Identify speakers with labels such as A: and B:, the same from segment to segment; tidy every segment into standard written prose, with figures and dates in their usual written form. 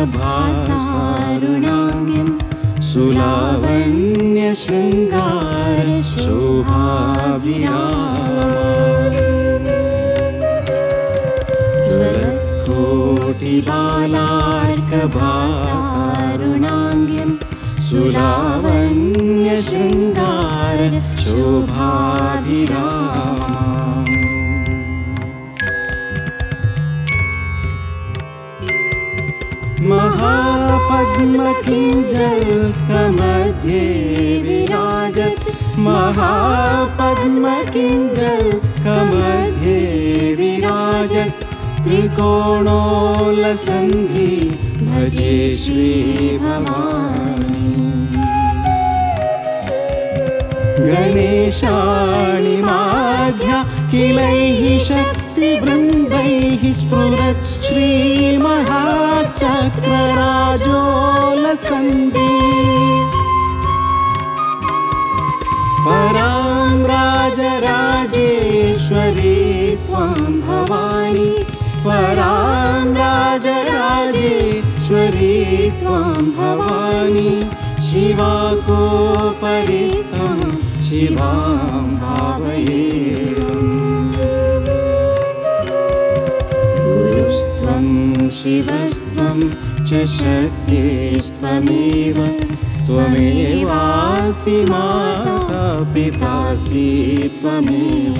A: भासारुणाङ्गीं सुलावण्यशृङ्गार शोभाभिरामाम् ज्वलत्कोटिबालार्कभासारुणाङ्गीं सुलावण्यशृङ्गार शोभाभिरामाम् महापद्मकिञ्जल्कमध्ये विराजत् महापद्मकिञ्जल्कमध्ये विराजत् त्रिकोणोलसन्धि भजे श्रीभवानी गणेशाणि माध्या किलैः शक्तिवृन्दैः स्फुरत् श्रीमहाचक्रराजोलसन्धि परां राजराजेश्वरी त्वां भवानी परां राजराजेश्वरी त्वां भवानी शिवाकोपरिस्थं शिवां भावयेयम् गुरुस्त्वं शिवस्त्वं च शक्तिस्त्वमेव त्वमेवासि माता पितासि त्वमेव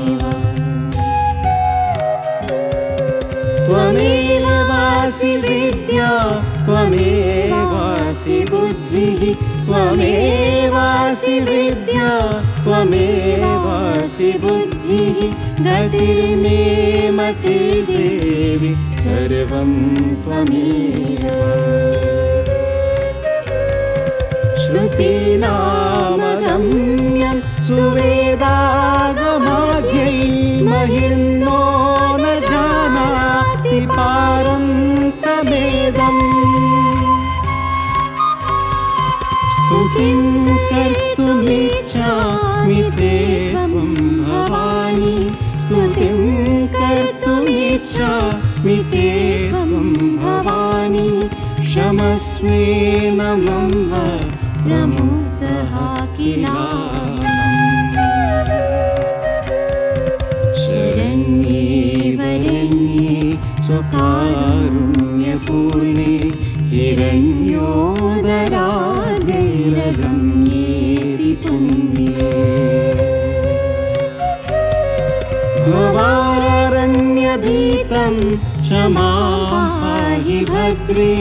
A: त्वमेव वासि विद्या त्वमेवासि बुद्धिः त्वमेवासि विद्या त्वमेवासि बुद्धिः गतिर्मे मतिर्देवि सर्वं त्वमेव श्रुतीनामगम्यं सुवेदागमाद्यै महिर्नो न जानाति पारं तमेदम् स्तुतिं कर्तुमिच्छामि ते त्वं भवानी स्तुतिं कर्तुमिच्छामि ते त्वं भवानी क्षमस्वेन मम प्रमुक्तः किलाहम् शरण्ये वरण्ये स्वकारुण्यपूर्णे हिरण्योदराद्यैरगम्येति पुण्ये भवारण्यभीतं क्षमां पाहि भद्रे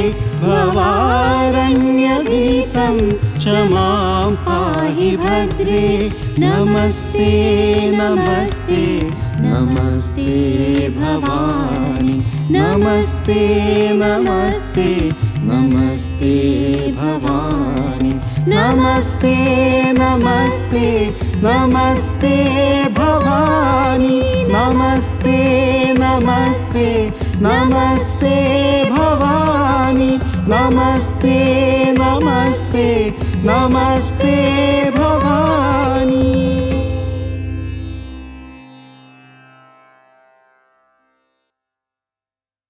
A: भवारण्यभीतं क्षमां पाहि भद्रे नमस्ते नमस्ते नमस्ते भवानी नमस्ते नमस्ते नमस्ते भवानी नमस्ते नमस्ते नमस्ते भवानी नमस्ते नमस्ते नमस्ते भवानी नमस्ते नमस्ते नमस्ते भवानी।